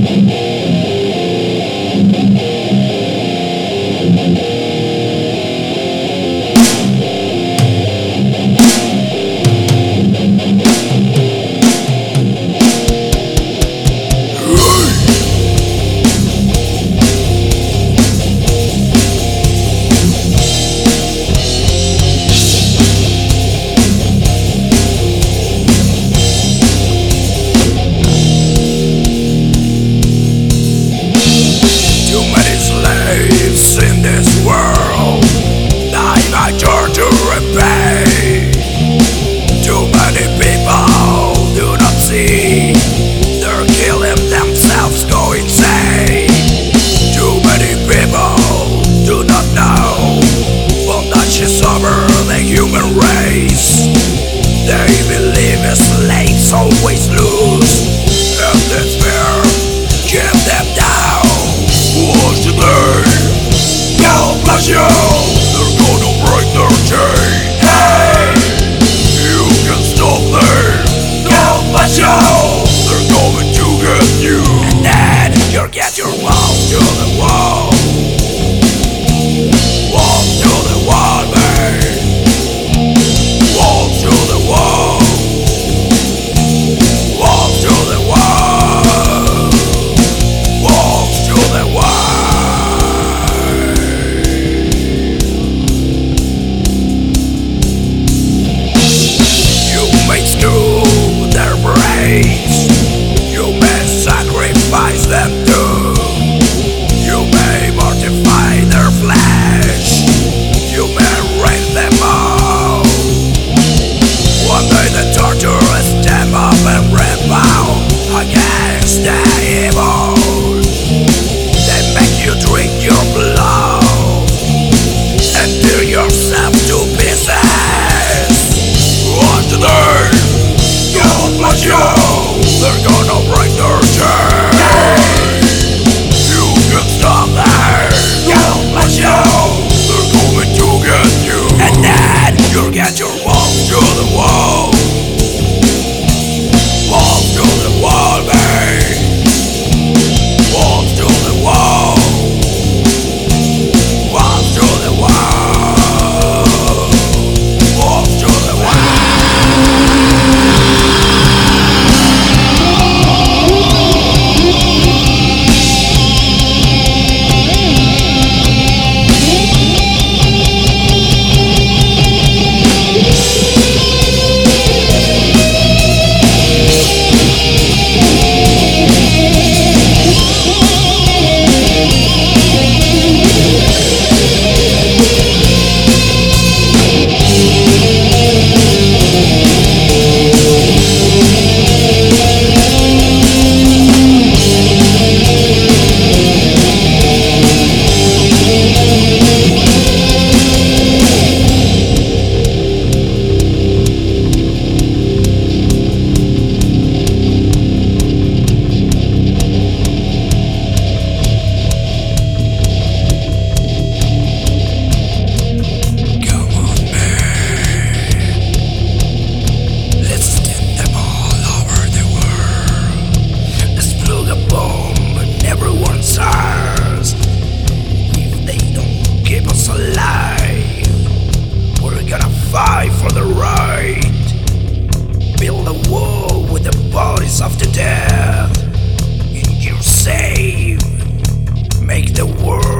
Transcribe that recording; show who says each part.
Speaker 1: Always lose, and this fear keep them down. What's today? God bless you. They're gonna break their chain. Hey, you can stop them. God bless you. They're going to get you, and then you'll get your mouth to the wall. Walk to the wall, man. Walk to the wall. Them too. You may mortify their flesh. You may raise them out. One day the torturers step up and rebel against the evil. They make you drink your blood and tear yourself to pieces. One today, God bless you. They're gonna break their chains. You'll get your walk to the wall. Walk to the wall, babe. Walk to the wall. Walk to the wall. Walk to the wall. Fight for the right. Build a wall with the bodies of the dead. You're safe. Make the world